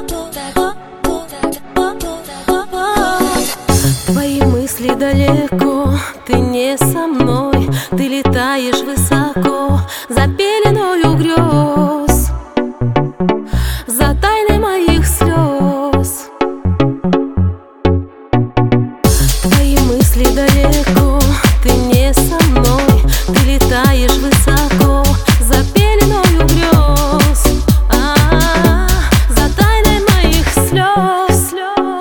Твои мысли далеко, ты не со мной. Ты летаешь высоко за пеленою грез, за тайной моих слез. Твои мысли далеко, ты не со мной. Ты летаешь высоко за пеленою грез, за тайной моих слез.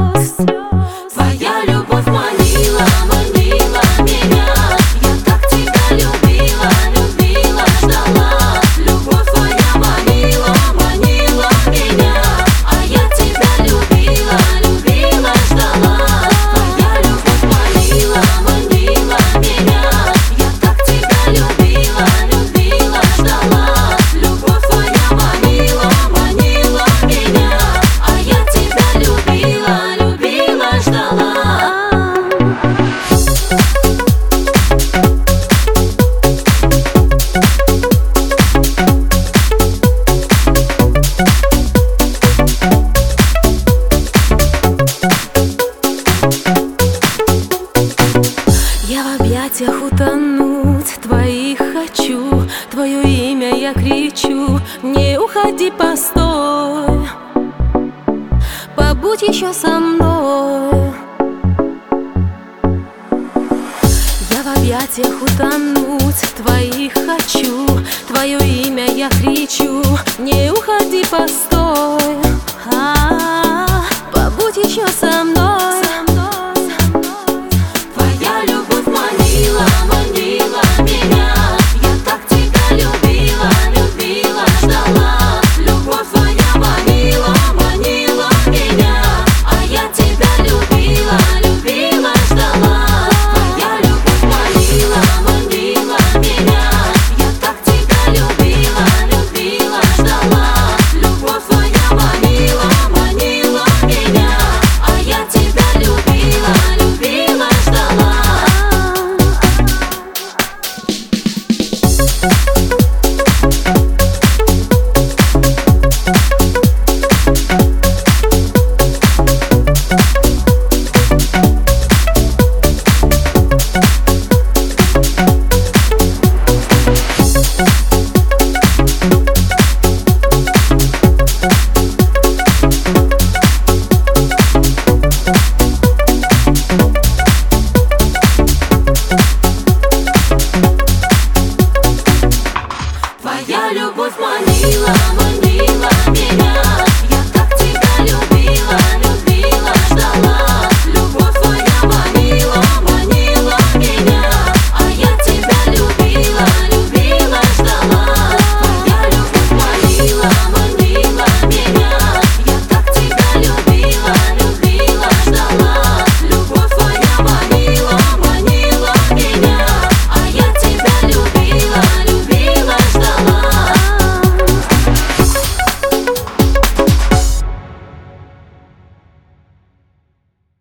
Твоя любовь манила, манила меня. Я так тебя любила, любила, ждала. Любовь твоя манила, манила меня. А я тебя любила, любила, ждала. Твоя любовь манила, манила меня. Я так тебя любила, любила, ждала. Любовь твоя манила, манила меня. А я тебя любила, любила, ждала. Я в объятиях утонуть твоих хочу, твое имя я кричу. Не уходи, постой, побудь еще со мной. Я в объятиях утонуть твоих хочу, твое имя я кричу. Не уходи, постой.